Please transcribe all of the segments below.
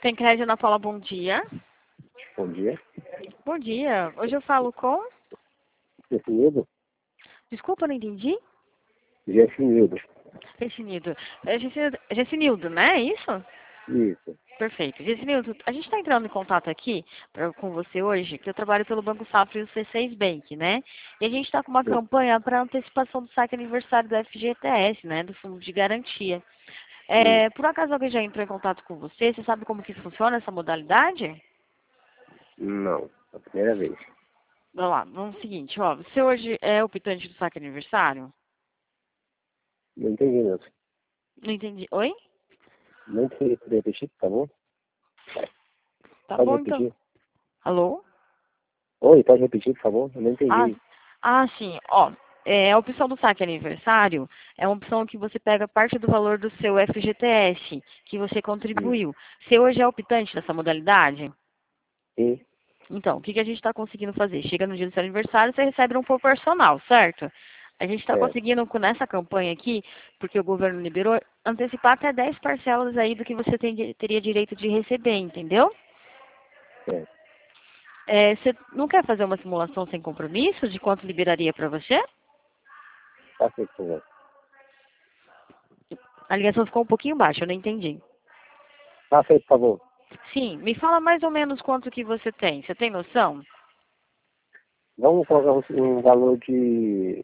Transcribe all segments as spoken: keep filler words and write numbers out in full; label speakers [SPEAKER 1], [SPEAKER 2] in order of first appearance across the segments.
[SPEAKER 1] Sem crédito, Ana Paula, bom dia.
[SPEAKER 2] Bom dia.
[SPEAKER 1] Bom dia. Hoje eu falo com...
[SPEAKER 2] Gessinildo?
[SPEAKER 1] Desculpa, não entendi.
[SPEAKER 2] Gessinildo.
[SPEAKER 1] Gessinildo. É Gessinildo, Gessinildo, né? É isso?
[SPEAKER 2] Isso.
[SPEAKER 1] Perfeito. Gessinildo, a gente está entrando em contato aqui pra, com você hoje, que eu trabalho pelo Banco Safra e o C seis Bank, né? E a gente está com uma
[SPEAKER 2] Sim.
[SPEAKER 1] campanha para antecipação do saque aniversário do F G T S, né? Do Fundo de Garantia.
[SPEAKER 2] Hum.
[SPEAKER 1] É, por acaso alguém já entrou em contato com você? Você sabe como que funciona essa modalidade?
[SPEAKER 2] Não. A primeira vez.
[SPEAKER 1] Vamos lá, vamos ao seguinte, ó. Você hoje é optante do saque aniversário?
[SPEAKER 2] Não entendi, não.
[SPEAKER 1] Não entendi. Oi?
[SPEAKER 2] Não entendi. Pode repetir, por favor?
[SPEAKER 1] Tá
[SPEAKER 2] Pode
[SPEAKER 1] bom, então.
[SPEAKER 2] repetir?
[SPEAKER 1] Alô?
[SPEAKER 2] Oi, pode repetir, por favor? Eu não
[SPEAKER 1] Ah,
[SPEAKER 2] entendi.
[SPEAKER 1] ah, sim. Ó, é, a opção do saque aniversário é uma opção que você pega parte do valor do seu F G T S, que você
[SPEAKER 2] Hum.
[SPEAKER 1] contribuiu. Você hoje é optante dessa modalidade?
[SPEAKER 2] Sim.
[SPEAKER 1] Então, o que, que a gente está conseguindo fazer? Chega no dia do seu aniversário, você recebe um proporcional, certo? A gente está
[SPEAKER 2] Certo.
[SPEAKER 1] conseguindo, com nessa campanha aqui, porque o governo liberou, antecipar até dez parcelas aí do que você tem- teria direito de receber, entendeu?
[SPEAKER 2] Certo.
[SPEAKER 1] É, você não quer fazer uma simulação sem compromisso de quanto liberaria para você?
[SPEAKER 2] Tá feito, por favor.
[SPEAKER 1] A ligação ficou um pouquinho baixa, eu não entendi.
[SPEAKER 2] Tá feito, por favor.
[SPEAKER 1] Sim, me fala mais ou menos quanto que você tem. Você tem noção?
[SPEAKER 2] Vamos colocar um, um valor de...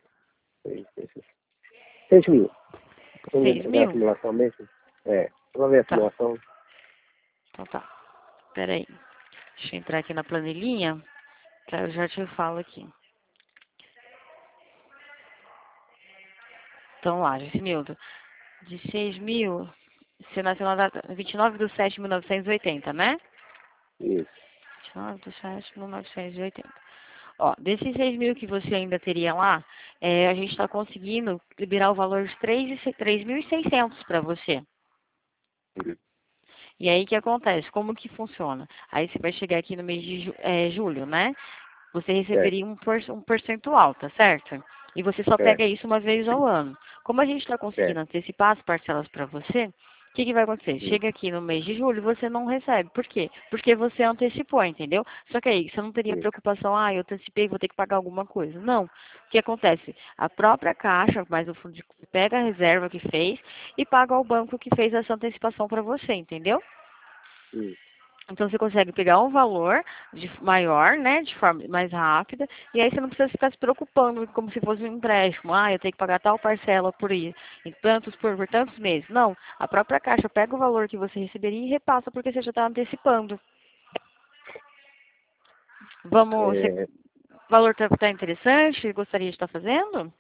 [SPEAKER 2] seis mil. Vamos
[SPEAKER 1] Seis
[SPEAKER 2] ver a
[SPEAKER 1] mil?
[SPEAKER 2] simulação mesmo? É. Vamos ver a
[SPEAKER 1] Tá,
[SPEAKER 2] simulação.
[SPEAKER 1] então tá. Peraí. Deixa eu entrar aqui na planilhinha, que eu já te falo aqui. Então lá, Gessimildo. De seis mil, você nasceu na data vinte e nove de sete de mil novecentos e oitenta, né?
[SPEAKER 2] Isso.
[SPEAKER 1] vinte e nove de sete de mil novecentos e oitenta. Ó, desses seis mil que você ainda teria lá, é, a gente está conseguindo liberar o valor de três mil e seiscentos para você.
[SPEAKER 2] Uhum.
[SPEAKER 1] E aí o que acontece? Como que funciona? Aí você vai chegar aqui no mês de ju- é, julho, né? Você
[SPEAKER 2] Certo.
[SPEAKER 1] receberia um, por, um percentual, tá certo? E você só
[SPEAKER 2] Certo.
[SPEAKER 1] pega isso uma vez ao ano. Como a gente está conseguindo
[SPEAKER 2] Certo.
[SPEAKER 1] antecipar as parcelas para você, o que, que vai acontecer?
[SPEAKER 2] Hum.
[SPEAKER 1] Chega aqui no mês de julho, você não recebe. Por quê? Porque você antecipou, entendeu? Só que aí você não teria
[SPEAKER 2] Isso.
[SPEAKER 1] preocupação, ah, eu antecipei, vou ter que pagar alguma coisa. Não. O que acontece? A própria Caixa, mais o fundo de pega a reserva que fez e paga ao banco que fez essa antecipação para você, entendeu?
[SPEAKER 2] Hum.
[SPEAKER 1] Então você consegue pegar um valor de maior, né, de forma mais rápida, e aí você não precisa ficar se preocupando como se fosse um empréstimo. Ah, eu tenho que pagar tal parcela por isso, em tantos por, por tantos meses. Não, a própria Caixa pega o valor que você receberia e repassa porque você já está antecipando. Vamos, você,
[SPEAKER 2] É,
[SPEAKER 1] o valor está tá interessante? Gostaria de estar fazendo?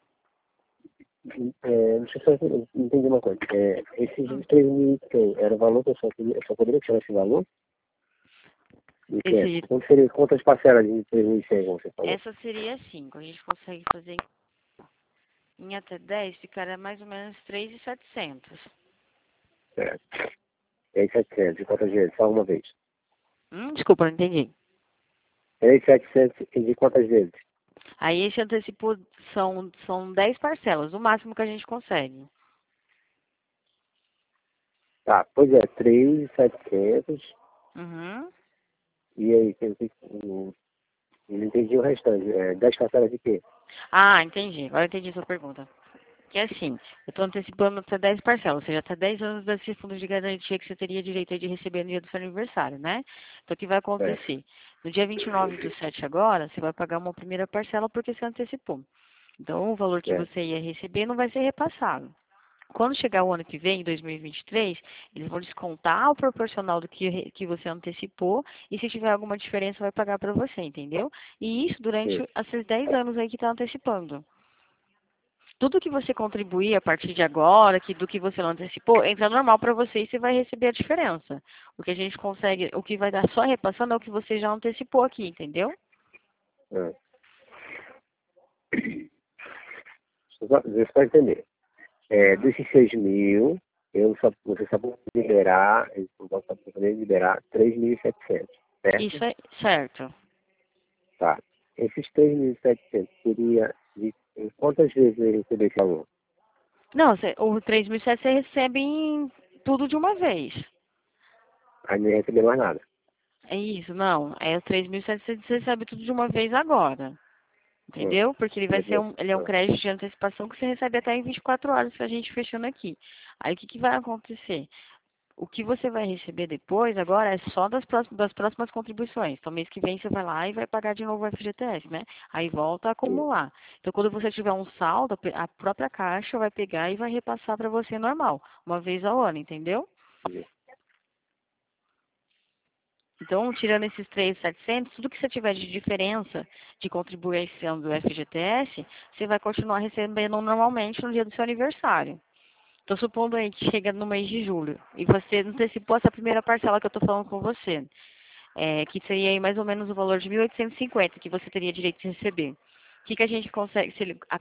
[SPEAKER 2] É, deixa eu só entender uma coisa. É,
[SPEAKER 1] Hum.
[SPEAKER 2] esses três mil que tem, era o valor que eu só, queria- eu só poderia tirar esse valor? E que é?
[SPEAKER 1] Esse,
[SPEAKER 2] Quanto seria, quantas parcelas de três mil e cem, como você falou?
[SPEAKER 1] essa seria cinco. A gente consegue fazer em até dez, ficaria mais ou menos três mil e setecentos.
[SPEAKER 2] É. E aí, setecentos, de quantas vezes? Só uma vez.
[SPEAKER 1] Hum, desculpa, não entendi.
[SPEAKER 2] três mil e setecentos e de quantas vezes?
[SPEAKER 1] Aí esse antecipo são, são dez parcelas, o máximo que a gente consegue.
[SPEAKER 2] Tá, pois é, três mil e setecentos.
[SPEAKER 1] Uhum.
[SPEAKER 2] E aí, tem que- eu não entendi o restante. É, dez parcelas de quê?
[SPEAKER 1] Ah, entendi. Agora eu entendi a sua pergunta. Que é assim, eu estou antecipando até dez parcelas, ou seja, até dez anos desse fundo de garantia que você teria direito aí de receber no dia do seu aniversário, né? Então o que vai
[SPEAKER 2] É,
[SPEAKER 1] acontecer? No dia vinte e nove do sete agora, você vai pagar uma primeira parcela porque você antecipou. Então o valor que
[SPEAKER 2] é,
[SPEAKER 1] você ia receber não vai ser repassado. Quando chegar o ano que vem, em dois mil e vinte e três, eles vão descontar o proporcional do que, re- que você antecipou e se tiver alguma diferença vai pagar para você, entendeu? E isso durante
[SPEAKER 2] sim,
[SPEAKER 1] esses dez anos aí que está antecipando. Tudo que você contribuir a partir de agora, que do que você não antecipou, entra normal para você e você vai receber a diferença. O que a gente consegue, o que vai dar só repassando é o que você já antecipou aqui, entendeu?
[SPEAKER 2] é. Deixa eu só deixa eu só entender. É,
[SPEAKER 1] Uhum.
[SPEAKER 2] desses seis mil, eu só, você só pode liberar, eu só posso poder liberar três mil e setecentos, certo?
[SPEAKER 1] Isso é certo.
[SPEAKER 2] Tá. Esses três mil e setecentos seria de em quantas vezes eu receber esse valor?
[SPEAKER 1] Não, você- o três mil e setecentos você recebe em tudo de uma vez.
[SPEAKER 2] Aí não ia receber mais nada.
[SPEAKER 1] É isso, não. É os três mil e setecentos você recebe tudo de uma vez agora.
[SPEAKER 2] Hum.
[SPEAKER 1] Entendeu? Porque ele vai ser
[SPEAKER 2] Beleza.
[SPEAKER 1] um, ele é um
[SPEAKER 2] Ah,
[SPEAKER 1] crédito de antecipação que você recebe até em vinte e quatro horas pra gente fechando aqui. Aí o que, que vai acontecer? O que você vai receber depois, agora, é só das próximas, das próximas contribuições. Então, mês que vem você vai lá e vai pagar de novo o F G T S, né? Aí volta a
[SPEAKER 2] sim,
[SPEAKER 1] acumular. Então, quando você tiver um saldo, a própria Caixa vai pegar e vai repassar para você normal, uma vez ao ano, entendeu?
[SPEAKER 2] sim.
[SPEAKER 1] Então, tirando esses três mil e setecentos, tudo que você tiver de diferença de contribuição do F G T S, você vai continuar recebendo normalmente no dia do seu aniversário. Estou supondo aí que chega no mês de julho e você antecipou essa primeira parcela que eu estou falando com você, é, que seria aí mais ou menos o valor de mil oitocentos e cinquenta que você teria direito de receber. O que, que a gente consegue, se ele, a